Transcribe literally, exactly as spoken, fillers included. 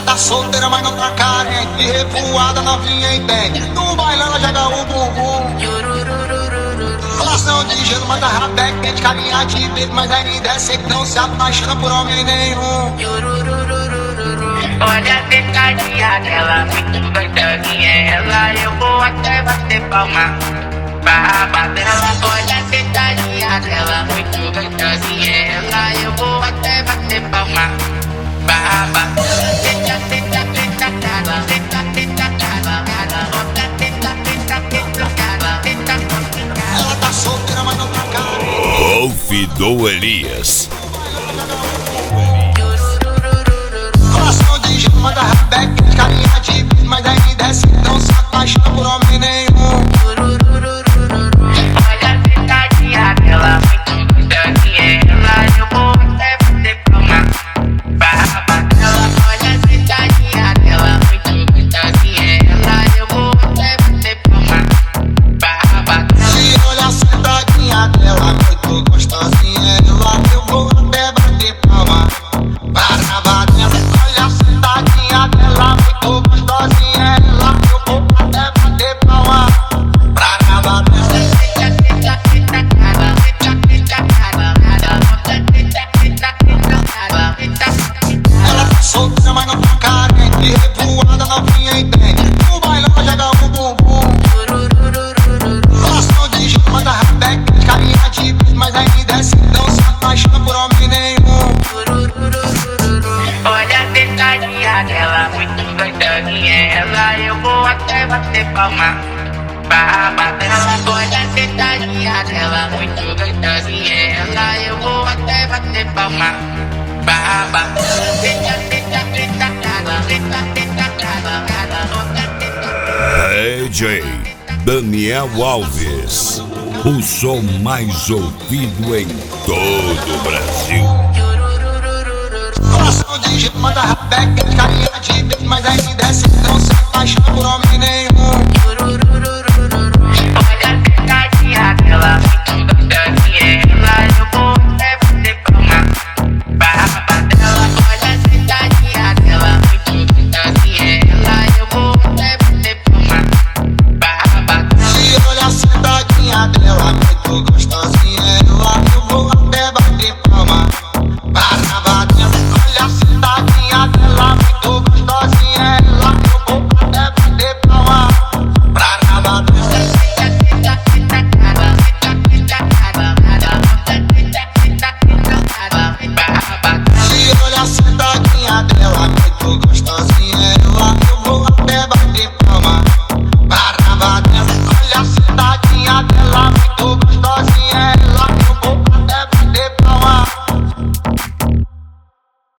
tá solteira, mas não tá carente. Revoada, novinha entende. No bailão ela joga o bumbum. Relação de gelo, manda rapé quente. Carinha de bebo, mas ainda é sei que não se apaixona por homem nenhum. Olha a sentadinha dela, muito gostosinha ela. Eu vou até bater palma pra bater ela. Olha a sentadinha dela, muito gostosinha ela. Eu vou até bater palma pra bater ela. Senta, senta, senta, cara. Senta, senta, cara. Bota, senta, senta, senta, cara. Senta, senta, cara. Ela tá solteira, mas não tá carente. Ouvidor Elias. Relação de gelo, manda rapé quente. Carinha de bebo, mas ainda é sei que não se apaixona por homem nenhum. Olha a sentadinha dela, muito gostosinha ela. Eu vou até bater palma pra bater ela. Olha a sentadinha dela, muito gostosinha ela. Eu vou até bater palma pra bater ela. Se olha a sentadinha dela, muito gostosinha ela. Eu vou até bater palma para bater ela. Olha a sentadinha dela, muito gostosinha ela. Eu vou até bater palma para bater ela. Ela tá solteira, mas não tá carente. Revoada, novinha entende. No bailão ela joga o bumbum. Relação de gelo, manda rapé quente. Carinha de bebo, mas ainda é sei que não se apaixona por homem nenhum. Olha a sentadinha dela, muito gostosinha ela. Eu vou até bater palma pra bater ela. Olha a sentadinha dela, muito gostosinha ela. Eu vou até bater palma pra bater ela. Senta, senta, senta, cara. Senta, senta, cara. Bota, senta. D J Daniel Alves. O som mais ouvido em todo o Brasil. Relação de gelo, manda rapé quente. Carinha